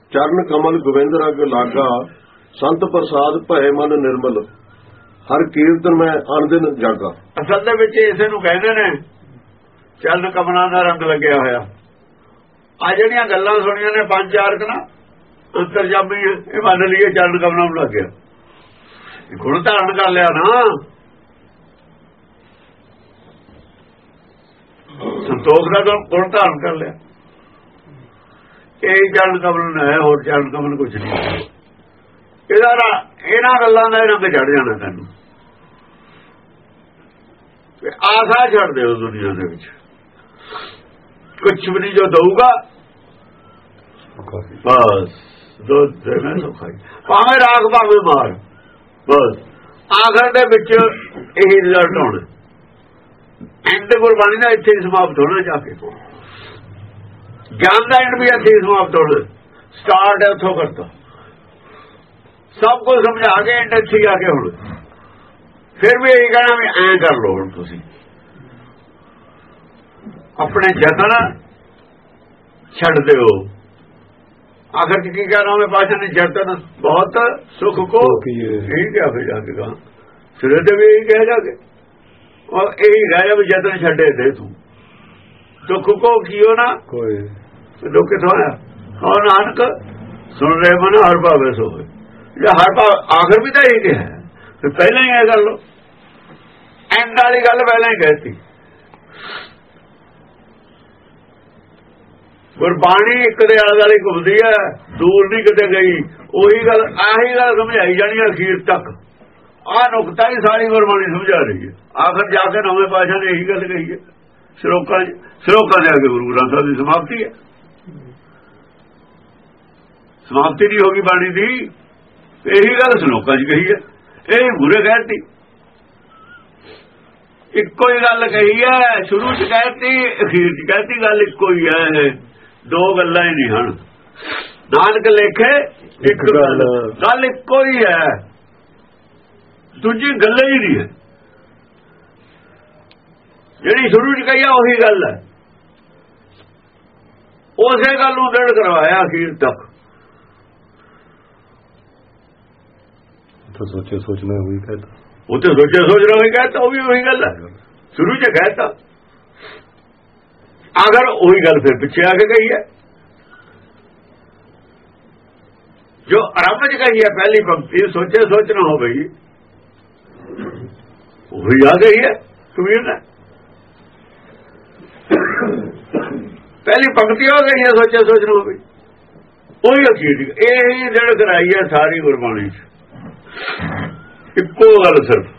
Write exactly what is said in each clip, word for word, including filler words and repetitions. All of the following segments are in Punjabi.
ਚਰਨ ਕਮਲ ਗੋਬਿੰਦ ਰੰਗ ਲਾਗਾ, ਸੰਤ ਪ੍ਰਸਾਦ ਭਏ ਮਨ ਨਿਰਮਲ, ਹਰ ਕੀਰਤਨ ਮੈਂ ਅਨਦਿਨ ਜਾਗਾ। ਅਸਲ ਦੇ ਵਿੱਚ ਇਸੇ ਨੂੰ ਕਹਿੰਦੇ ਨੇ ਚਰਨ ਕਮਲਾਂ ਦਾ ਰੰਗ ਲੱਗਿਆ ਹੋਇਆ। ਆ ਜਿਹੜੀਆਂ ਗੱਲਾਂ ਸੁਣੀਆਂ ਨੇ ਪੰਜ ਚਾਰ ਕਨਾ ਅੰਤਰਜਾਮੀ, ਇਹ ਮੰਨ ਲਈਏ ਚਰਨ ਕਮਲਾਂ ਨੂੰ ਲੱਗ ਗਿਆ, ਗੁਣ ਧਾਰਨ ਕਰ ਲਿਆ ਨਾ, ਸੰਤੋਖ ਦਾ ਗੁਣ ਧਾਰਨ ਕਰ ਲਿਆ। ਇਹ ਚਰਨ ਕਮਲ ਹੈ, ਹੋਰ ਚਰਨ ਕਮਲ ਕੁਛ ਨਹੀਂ। ਇਹਦਾ ਇਹਨਾਂ ਗੱਲਾਂ ਦਾ ਰੰਗ ਚੜ ਜਾਣਾ ਤੈਨੂੰ, ਆਸਾ ਛੱਡ ਦਿਓ ਦੁਨੀਆ ਦੇ ਵਿੱਚ, ਕੁਛ ਵੀ ਨਹੀਂ ਜੋ ਦਊਗਾ ਬਸ ਦੁੱਧ ਦੇਣਾ ਸੁਖਾਈ, ਭਾਵੇਂ ਰਾਖ ਭਾਵੇਂ ਮਾਰ, ਬਸ ਆਖਰ ਦੇ ਵਿੱਚ ਇਹੀ ਰਿਜ਼ਲਟ ਹੋਣਾ। ਐਂਡ ਗੁਰਬਾਣੀ ਦਾ ਇੱਥੇ ਹੀ ਸਮਾਪਤ ਹੋਣਾ, ਜਾ ਕੇ ਗਿਆਨ ਦਾ ਐਂਡ ਵੀ ਇੱਥੇ ਹੀ ਸਮਾਪਤ ਹੋਣਾ। ਸਟਾਰਟ ਹੈ ਉੱਥੋਂ ਕਰਤਾ, ਸਭ ਕੁਝ ਸਮਝਾ ਕੇ ਐਂਡ ਇੱਥੇ ਆ ਕੇ ਹੁਣ ਫਿਰ ਵੀ ਇਹੀ ਕਹਿਣਾ ਵੀ ਐਂ ਕਰ ਲਓ। ਹੁਣ ਤੁਸੀਂ ਆਪਣੇ ਯਤਨ ਛੱਡ ਦਿਓ। ਆਖਰ ਕੀ ਕਹਿਣਾ ਮੈਂ ਪਾਸ਼ਾ ਨੇ, ਯਤਨ ਬਹੁਤ ਸੁਖ ਕੋ ਇਹੀ ਕਿਹਾ ਫਿਰ ਜਾ ਕੇ ਕਹਾਂ ਸਿਰੇ ਤੇ ਵੀ ਇਹੀ ਕਹਿ ਜਾ ਕੇ, ਔਰ ਇਹੀ ਰਹਿ ਵੀ ਯਤਨ ਛੱਡੇ ਦੇ ਤੂੰ, ਦੁੱਖ ਕੋ ਕੀਓ ਨਾ ਕੋਈ ਦੁੱਖ ਕਿਥੋਂ ਆਇਆ। ਹਾਂ ਨਾਨਕ ਸੁਣ ਰਹੇ ਮਨ ਹਰ ਭਾਵੇ ਸੋਏ, ਜੇ ਹਰ ਭਾਵ ਆਖਰ ਵੀ ਤਾਂ ਇਹੀ ਕਿਹਾ ਤੇ ਪਹਿਲਾਂ ਹੀ ਇਹ ਕਰ ਲਓ। ਐਂਡ ਵਾਲੀ ਗੱਲ ਪਹਿਲਾਂ ਹੀ ਕਹਿਤੀ। ਗੁਰਬਾਣੀ ਇੱਕ ਦੇ ਆਲੇ ਦੁਆਲੇ ਘੁੰਮਦੀ ਹੈ, ਦੂਰ ਨਹੀਂ ਕਿਤੇ ਗਈ। ਉਹੀ ਗੱਲ ਆਹੀ ਗੱਲ ਸਮਝਾਈ ਜਾਣੀ ਅਖੀਰ ਤੱਕ। ਆਹ ਨੁਕਤਾ ਹੀ ਸਾਰੀ ਗੁਰਬਾਣੀ ਸਮਝਾ ਰਹੀ ਹੈ। ਆਖਰ ਜਾ ਕੇ ਨਵੇਂ ਪਾਤਸ਼ਾਹ ਨੇ ਇਹੀ ਗੱਲ ਕਹੀ ਹੈ। ਸ਼ਲੋਕਾਂ ਸ਼ਲੋਕਾਂ ਦੇ ਅੱਗੇ ਗੁਰੂ ਗ੍ਰੰਥ ਸਾਹਿਬ ਦੀ ਸਮਾਪਤੀ ਹੈ। ਸਮਾਪਤੀ ਨਹੀਂ ਹੋ ਗਈ ਬਾਣੀ ਦੀ, ਇਹੀ ਗੱਲ ਸ਼ਲੋਕਾਂ 'ਚ ਕਹੀ ਹੈ। ਇਹ ਬੁਰੇ ਕਹਿਤੀ, ਇੱਕੋ ਹੀ ਗੱਲ ਕਹੀ ਹੈ। ਸ਼ੁਰੂ 'ਚ ਕਹਿਤੀ, ਅਖੀਰ 'ਚ ਕਹਿਤੀ, ਗੱਲ ਇੱਕੋ ਹੀ ਹੈ। ਦੋ ਗੱਲਾਂ ਹੀ ਨਹੀਂ ਹਨ। ਨਾਨਕ ਲੇਖੇ ਇੱਕ ਗੱਲ, ਗੱਲ ਇੱਕੋ ਹੀ ਹੈ, ਦੂਜੀ ਗੱਲ ਹੀ ਨਹੀਂ ਹੈ। ਜਿਹੜੀ ਸ਼ੁਰੂ 'ਚ ਕਹੀ ਆ ਉਹੀ ਗੱਲ ਹੈ, ਉਸੇ ਗੱਲ ਨੂੰ ਦ੍ਰਿੜ ਕਰਵਾਇਆ ਅਖੀਰ ਤੱਕ। ਸੋਚੇ ਸੋਚਣਾ ਉਹੀ ਕਹਿਤਾ, ਉਹ ਤੇ ਸੋਚੇ ਸੋਚਣਾ ਉਹੀ ਕਹਿਤਾ, ਉਹ ਵੀ ਉਹੀ ਗੱਲ ਹੈ। ਸ਼ੁਰੂ 'ਚ ਕਹਿਤਾ, ਅਗਰ ਉਹੀ ਗੱਲ ਫਿਰ ਪਿੱਛੇ ਆ ਕੇ ਕਹੀ ਹੈ। ਜੋ ਆਰੰਭ 'ਚ ਕਹੀ ਹੈ ਪਹਿਲੀ ਪੰਕਤੀ, ਸੋਚੇ ਸੋਚਣਾ ਹੋ ਗਈ, ਉਹੀ ਆ ਗਈ ਹੈ ਕਬੀਰ ਨੇ। ਪਹਿਲੀ ਪੰਕਤੀ ਹੋ ਗਈ ਹੈ, ਸੋਚੇ ਸੋਚਣਾ ਹੋ ਗਈ, ਉਹੀ ਅਖੀਰ। ਇਹ ਜੜ ਕਰਾਈ ਹੈ ਸਾਰੀ ਗੁਰਬਾਣੀ 'ਚ, ਇੱਕੋ ਗੱਲ ਸਿਰਫ।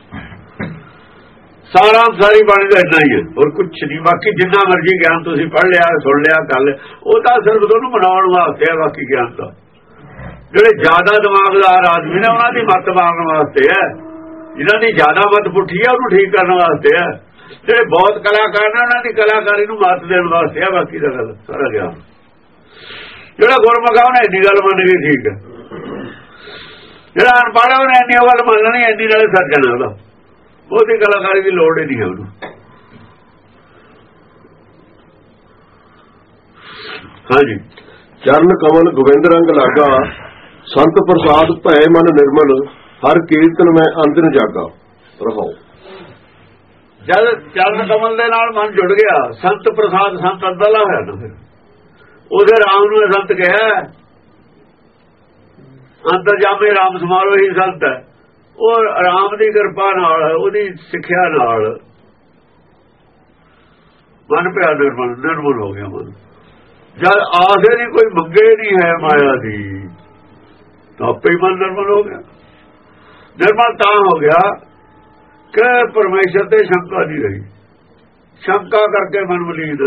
ਸਾਰਾ ਸਾਰੀ ਬਾਣੀ ਦਾ ਇੰਨਾ ਹੀ ਹੈ, ਹੋਰ ਕੁਛ ਨਹੀਂ। ਬਾਕੀ ਜਿੰਨਾ ਮਰਜ਼ੀ ਗਿਆਨ ਤੁਸੀਂ ਪੜ੍ਹ ਲਿਆ, ਸੁਣ ਲਿਆ, ਕਰ ਲਿਆ, ਉਹ ਤਾਂ ਸਿਰਫ ਤੁਹਾਨੂੰ ਮਨਾਉਣ ਵਾਸਤੇ ਹੈ। ਬਾਕੀ ਗਿਆਨ ਤਾਂ ਜਿਹੜੇ ਜ਼ਿਆਦਾ ਦਿਮਾਗਦਾਰ ਆਦਮੀ ਨੇ ਉਹਨਾਂ ਦੀ ਮੱਤ ਮਾਰਨ ਵਾਸਤੇ ਹੈ, ਜਿਨ੍ਹਾਂ ਦੀ ਜ਼ਿਆਦਾ ਮੱਤ ਪੁੱਠੀ ਹੈ ਉਹਨੂੰ ਠੀਕ ਕਰਨ ਵਾਸਤੇ ਹੈ। ਜਿਹੜੇ ਬਹੁਤ ਕਲਾਕਾਰ ਨੇ ਉਹਨਾਂ ਦੀ ਕਲਾਕਾਰੀ ਨੂੰ ਮੱਤ ਦੇਣ ਵਾਸਤੇ ਹੈ। ਬਾਕੀ ਦਾ ਗੱਲ ਸਾਰਾ ਗਿਆਨ ਜਿਹੜਾ ਗੁਰਮੁਖਾ ਉਹਨੇ ਇੰਨੀ ਗੱਲ ਮੰਨ ਗਈ, ਠੀਕ ਹੈ। ਜਿਹੜਾ ਅਨਪੜ੍ਹ ਉਹਨੇ ਇੰਨੀ ਗੱਲ ਮੰਨ ਲੈਣੀ, ਇੰਨੀ ਨਾਲੇ ਸਰ ਜਾਣਾ ਉਹਦਾ, ਉਹਦੀ ਕਲਾਕਾਰੀ ਦੀ ਲੋੜ ਹੀ ਨਹੀਂ ਹੈ ਉਹਨੂੰ। ਹਾਂਜੀ, ਚਰਨ ਕਮਲ ਗੋਬਿੰਦ ਰੰਗ ਲਾਗਾ, ਸੰਤ ਪ੍ਰਸਾਦ ਭਏ ਮਨ ਨਿਰਮਲ, ਹਰ ਕੀਰਤਨ ਮੈਂ ਅੰਦਿਨ ਜਾਗਾ। ਰਹਾਓ। ਜਦ ਚਰਨ ਕਮਲ ਦੇ ਨਾਲ ਮਨ ਜੁੜ ਗਿਆ, ਸੰਤ ਪ੍ਰਸਾਦ, ਸੰਤ ਅੰਦਰਲਾ ਹੋਇਆ ਨਾ, ਫਿਰ ਉਹਦੇ ਰਾਮ ਨੂੰ ਸੰਤ ਕਿਹਾ। ਅੰਤਰਜਾਮੀ ਰਾਮ ਸਮਾਰੋ ਹੀ ਸੰਤ ਹੈ। ਉਹ ਰਾਮ ਦੀ ਕਿਰਪਾ ਨਾਲ, ਉਹਦੀ ਸਿੱਖਿਆ ਨਾਲ ਮਨ ਪਿਆ ਨਿਰਮਲ, ਨਿਰਮਲ ਹੋ ਗਿਆ ਮਨ। ਜਦ ਆਸੇ ਦੀ ਕੋਈ ਮੰਗੇ ਨਹੀਂ ਹੈ ਮਾਇਆ ਦੀ, ਤਾਂ ਆਪੇ ਹੀ ਮਨ ਨਿਰਮਲ ਹੋ ਗਿਆ। ਨਿਰਮਲ ਤਾਂ ਹੋ ਗਿਆ ਕਿ ਪਰਮੇਸ਼ਰ ਤੇ ਸ਼ੰਕਾ ਨਹੀਂ ਰਹੀ। ਸ਼ੰਕਾ ਕਰਕੇ ਮਨ ਮਲੀਨ,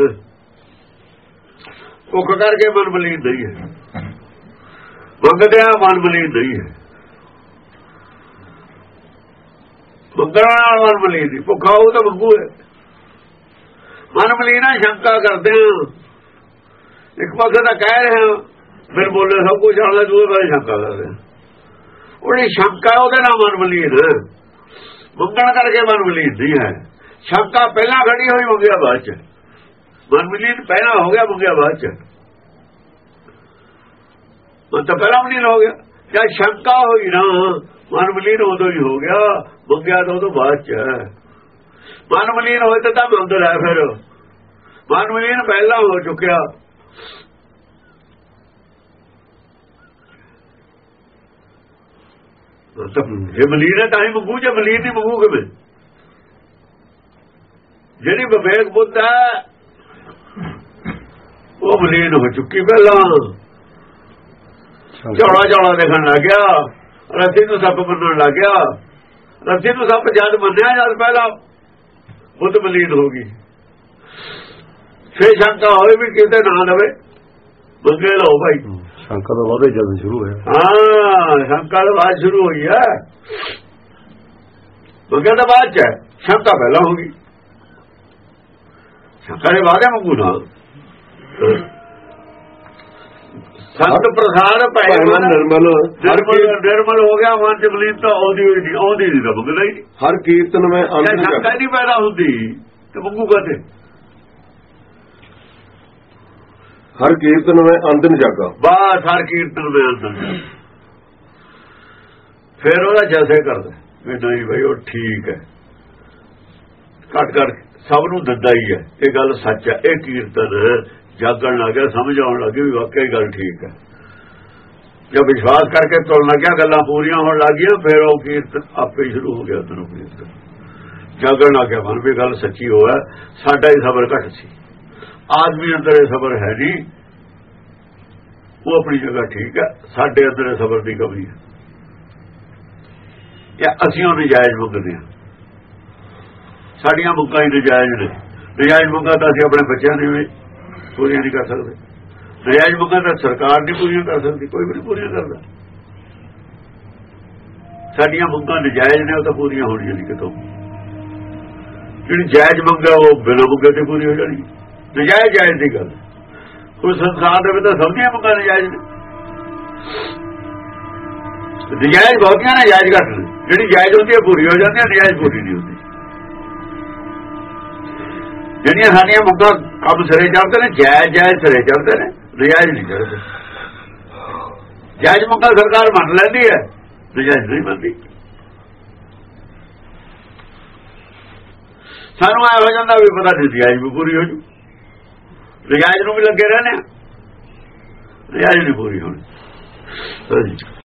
ਭੁੱਖ ਕਰਕੇ ਮਨ ਮਲੀਨ ਨਹੀਂ ਹੈ, ਮੰਗਦਿਆਂ ਮਨ ਮਲੀਨ ਨਹੀਂ ਹੈ। ਮੰਗਣ ਨਾਲ ਮਨ ਮਲੀਨ ਨਹੀਂ, ਭੁੱਖਾ ਉਹ ਤਾਂ ਮੰਗੂ ਹੈ। ਮਨ ਮਲੀਨਾ ਸ਼ੰਕਾ ਕਰਦੇ ਹਾਂ। ਇੱਕ ਪਾਸੇ ਤਾਂ ਕਹਿ ਰਹੇ ਹਾਂ ਫਿਰ ਬੋਲੇ ਸਭ ਕੁਝ ਜਾਣਦਾ, ਦੂਏ ਪਾਸੇ ਸ਼ੰਕਾ ਕਰਦੇ ਹਾਂ। ਉਹਦੀ ਸ਼ੰਕਾ ਉਹਦੇ ਨਾਲ ਮਨ ਮਲੀਨ, ਮੰਗਣ ਕਰਕੇ ਮਨ ਮਲੀਨ ਨਹੀਂ ਹੈ। ਸ਼ੰਕਾ ਪਹਿਲਾਂ ਖੜੀ ਹੋਈ, ਮੰਗਿਆ ਬਾਅਦ ਚ। ਮਨ ਮਲੀਨ ਪਹਿਲਾਂ ਹੋ ਗਿਆ, ਮੰਗਿਆ ਬਾਅਦ ਚ। ਮਨ ਤਾਂ ਪਹਿਲਾਂ ਮਲੀਨ ਹੋ ਗਿਆ। ਜਾਂ ਸ਼ੰਕਾ ਹੋਈ ਨਾ ਮਨ ਮਲੀਨ ਉਦੋਂ ਹੀ ਹੋ ਗਿਆ, ਮੰਗਿਆ ਤਾਂ ਉਦੋਂ ਬਾਅਦ ਚ। ਮਨ ਮਲੀਨ ਹੋਏ ਤਾਂ ਤਾਂ ਅੰਦਰ ਹੈ, ਫਿਰ ਮਨ ਮਲੀਨ ਪਹਿਲਾਂ ਹੋ ਚੁੱਕਿਆ। ਜੇ ਮਲੀਨ ਹੈ ਤਾਂ ਹੀ ਮੰਗੂ, ਜੇ ਮਲੀਨ ਨਹੀਂ ਮੰਗੂ ਕਿਵੇਂ? ਜਿਹੜੀ ਵਿਵੇਕ ਬੁੱਧ ਹੈ ਉਹ ਮਲੀਨ ਹੋ ਚੁੱਕੀ ਪਹਿਲਾਂ। ਚੌੜਾ ਚੌੜਾ ਦੇਖਣ ਲੱਗ ਗਿਆ, ਰੱਸੀ ਨੂੰ ਸੱਪ ਮੰਨਣ ਲੱਗ ਗਿਆ। ਰੱਸੀ ਨੂੰ ਸੱਪ ਜਦ ਮੰਨਿਆ ਜਦ ਪਹਿਲਾਂ ਬੁੱਧ ਮਲੀਨ ਹੋ ਗਈ। ਫੇਰ ਸ਼ੰਕਾ ਹੋਏ ਵੀ ਕਿਤੇ ਨਾ ਲਵੇ, ਮੰਗੇ ਲਓ ਭਾਈ। ਸ਼ੰਕਾ ਦਾ ਵਾਅਦਾ ਜਦ ਸ਼ੁਰੂ ਹੋਇਆ। ਹਾਂ, ਸ਼ੰਕਾ ਦਾ ਬਾਅਦ ਸ਼ੁਰੂ ਹੋਈ ਹੈ, ਮੰਗੇ ਦਾ ਬਾਅਦ ਚ ਸ਼ੰਕਾ ਪਹਿਲਾਂ ਹੋ ਗਈ। ਸ਼ੰਕਾ ਦੇ ਬਾਅਦ ਮੰਗੂ ਨਾ। ਸੰਤ ਪ੍ਰਸਾਦ ਪੈ ਨਿਰਮਲ ਨਿਰਮਲ ਹੋ ਗਿਆ ਮਨ ਚ ਮਲੀਨ ਤਾਂ ਆਉਂਦੀ ਹੋਈ ਨਹੀਂ, ਆਉਂਦੀ ਨਹੀਂ ਤਾਂ ਮੰਗਦਾ ਹੀ ਨਹੀਂ। ਹਰ ਕੀਰਤਨ ਮੈਂ ਅੰਦਰ ਸ਼ੰਕਾ ਨਹੀਂ ਪੈਦਾ ਹੁੰਦੀ ਤੇ ਮੰਗੂ ਕਾਤੇ? ਹਰ ਕੀਰਤਨ ਮੈਂ ਅੰਦਰ ਜਾਗਾ, ਬਸ ਹਰ ਕੀਰਤਨ ਮੈਂ ਅੰਦਰ। ਫਿਰ ਉਹਦਾ ਜੈਸੇ ਕਰਦਾ ਵੀ ਨਹੀਂ ਬਈ ਉਹ ਠੀਕ ਹੈ, ਘੱਟ ਘੱਟ ਸਭ ਨੂੰ ਦਿੰਦਾ ਹੀ ਹੈ, ਇਹ ਗੱਲ ਸੱਚ ਹੈ। ਇਹ ਕੀਰਤਨ ਜਾਗਣ ਲੱਗ ਗਿਆ, ਸਮਝ ਆਉਣ ਲੱਗੀ ਵੀ ਵਾਕਈ ਗੱਲ ਠੀਕ ਹੈ। ਜਦ ਵਿਸ਼ਵਾਸ ਕਰਕੇ ਤੁਰਨ ਲੱਗਿਆ, ਗੱਲਾਂ ਪੂਰੀਆਂ ਹੋਣ ਲੱਗੀਆਂ, ਫਿਰ ਉਹ ਕੀਰਤਨ ਆਪੇ ਸ਼ੁਰੂ ਹੋ ਗਿਆ। ਤੈਨੂੰ ਕੀਰਤਨ ਜਾਗਣ ਲੱਗ ਗਿਆ, ਮਨ ਵੀ ਗੱਲ ਸੱਚੀ ਹੋਇਆ। ਸਾਡਾ ਹੀ ਸਬਰ ਘੱਟ ਸੀ, ਆਦਮੀ ਅੰਦਰ ਇਹ ਸਬਰ ਹੈ ਨਹੀਂ, ਉਹ ਆਪਣੀ ਜਗ੍ਹਾ ਠੀਕ ਹੈ। ਸਾਡੇ ਅੰਦਰ ਇਹ ਸਬਰ ਦੀ ਕਮੀ ਹੈ, ਜਾਂ ਅਸੀਂ ਉਹ ਨਜਾਇਜ਼ ਮੰਗਦੇ ਹਾਂ। ਸਾਡੀਆਂ ਮੁੱਕਾਂ ਹੀ ਨਜਾਇਜ਼ ਨੇ। ਨਜਾਇਜ਼ ਮੁੱਕਾਂ ਤਾਂ ਅਸੀਂ ਆਪਣੇ ਬੱਚਿਆਂ ਦੀ ਵੀ ਪੂਰੀਆਂ ਨਹੀਂ ਕਰ ਸਕਦੇ। ਨਜਾਇਜ਼ ਮੁੱਕਾਂ ਤਾਂ ਸਰਕਾਰ ਨਹੀਂ ਪੂਰੀਆਂ ਕਰ ਸਕਦੀ, ਕੋਈ ਵੀ ਨਹੀਂ ਪੂਰੀਆਂ ਕਰਦਾ। ਸਾਡੀਆਂ ਮੁੱਕਾਂ ਨਜਾਇਜ਼ ਨੇ, ਉਹ ਤਾਂ ਪੂਰੀਆਂ ਹੋਣੀਆਂ ਨਹੀਂ ਕਿਤੋਂ। ਜਿਹੜੀ ਜਾਇਜ਼ ਮੰਗਾ ਉਹ ਬਿਨਾਂ ਮੁੱਗੇ ਤੇ ਪੂਰੀ ਹੋ ਜਾਣੀ। ਨਜਾਇਜ਼ ਜਾਇਜ਼ ਦੀ ਗੱਲ ਕੋਈ ਸੰਸਾਰ ਦੇ ਵਿੱਚ ਤਾਂ ਸਭ ਦੀਆਂ ਮੰਗਾਂ ਨਜਾਇਜ਼ ਨੇ। ਨਜਾਇਜ਼ ਬਹੁਤੀਆਂ ਨੇ, ਜਾਇਜ਼ ਘੱਟ ਨੇ। ਜਿਹੜੀ ਜਾਇਜ਼ ਹੁੰਦੀ ਹੈ ਪੂਰੀ ਹੋ ਜਾਂਦੀ ਹੈ, ਨਜਾਇਜ਼ ਪੂਰੀ ਨਹੀਂ ਹੁੰਦੀ। ਜਿਹੜੀਆਂ ਸਾਡੀਆਂ ਮੰਗਾਂ ਕੰਮ ਸਿਰੇ ਚੜ੍ਹਦੇ ਨੇ, ਜਾਇਜ਼ ਜਾਇਜ਼ ਸਿਰੇ ਚੜ੍ਹਦੇ ਨੇ, ਨਜਾਇਜ਼ ਨਹੀਂ ਚੜ੍ਹਦੇ। ਜਾਇਜ਼ ਮੰਗਾਂ ਸਰਕਾਰ ਮੰਨ ਲੈਂਦੀ ਹੈ, ਨਜਾਇਜ਼ ਨਹੀਂ ਮੰਨਦੀ। ਸਾਨੂੰ ਐ ਹੋ ਜਾਂਦਾ ਵੀ ਪਤਾ ਨਹੀਂ ਨਜਾਇਜ਼ ਵੀ ਪੂਰੀ ਹੋ ਜੂ, ਨਜਾਇਜ਼ ਨੂੰ ਵੀ ਲੱਗੇ ਰਹਿੰਦੇ ਆ, ਨਜਾਇਜ਼ ਨਹੀਂ ਪੂਰੀ ਹੋਣੀ।